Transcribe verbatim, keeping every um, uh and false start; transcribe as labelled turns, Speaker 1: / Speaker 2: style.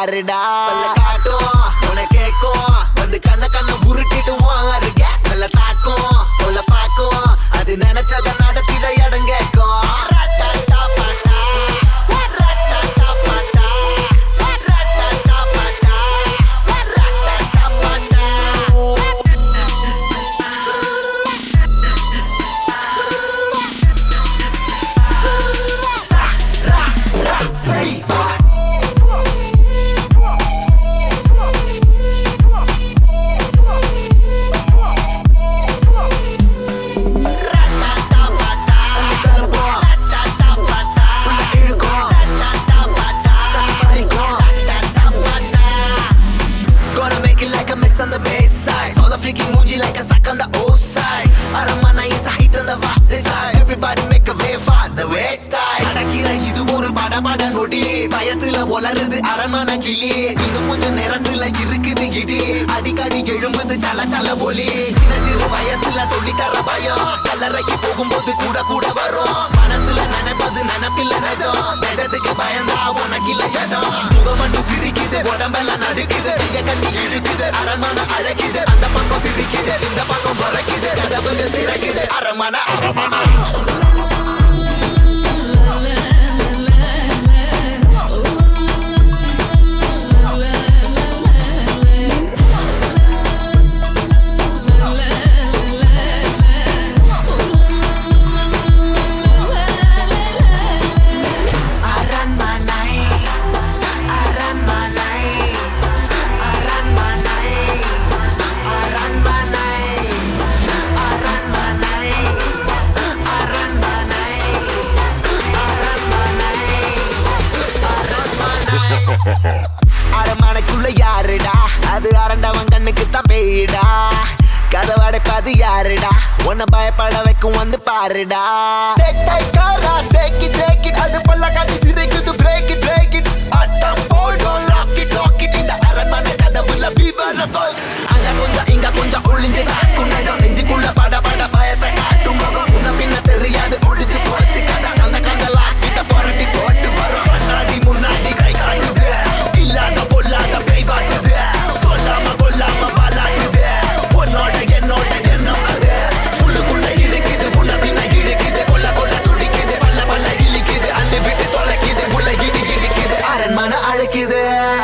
Speaker 1: யாருடா காட்டும் உன கேக்கும் வந்து கண்ண கண்ண உருட்டிட்டு வாருங்க நல்ல தாக்கும் சொல்ல பாக்கும் அது நினைச்சத நடத்திட இடம் கேக்கும்
Speaker 2: On the bass side, all the freaking Muji like a sack on the O side. Aramana is a hit on the vibe this side. Everybody make a way for the way tide. Adakira idu oru bada bada nodi. Bayathula volarudhu aramana kili. Innum konja nerathula irukudhu idi. Adikadi elumbudhu chala chala boli. Sina siru vayathula solli thara bayam. Kallaraki pogumbodhu kuda kuda varum. Manasula nenaipadu nenapilla nejam. Nejathukku bayanda unakilla yadam. Mugamandu sirikide odambella nadukide. Iyakatti irukide aramana அழகிது அந்த பக்கம் சிரிக்குது இந்த பக்கம் பறக்குது கதவுங்க சிறக்குது அரமன அரமன அரமனைக்குள்ள யாருடா அது அரண்டவன் கண்ணுக்கு தான் பேயிடா கதவடைப்பாது யாருடா உன்னை பயப்பட வைக்கும் வந்து பாருடா அது பல்ல காட்டி சிரிக்குது பிரேக் இட் பிரேக் இட் அட்டம் போடும் லாக் இட் லாக் இட் இந்த அரண்மனை கதவுல பீவர் அங்க கொஞ்சம் இங்க கொஞ்சம் ஒளிஞ்சு காக்கும் நெஞ்சம் நெஞ்சுக்குள்ள பட பட பயத்தை காட்டும் முகம் முன்ன பின்ன தெரியாது ஒடிச்சு போச்சு கதை அந்த கந்த லாக்கிட்ட புரட்டி போட்டு வரும் முன்னாடி முன்னாடி கை காட்டுது இல்லாத பொல்லாத கை வாட்டுது சொல்லாம கொல்லாம வாலாட்டுது உன்னோட என்னோட எண்ணம் அது உள்ளுக்குள்ள இருக்குது முன்ன பின்ன இழுக்குது கொல்ல கொல்ல துடிக்குது பல்ல பல்ல இழிக்குது அள்ளி விட்டு தொலைக்குது உள்ள இடி இடிக்குது அரண்மனை அழைக்குது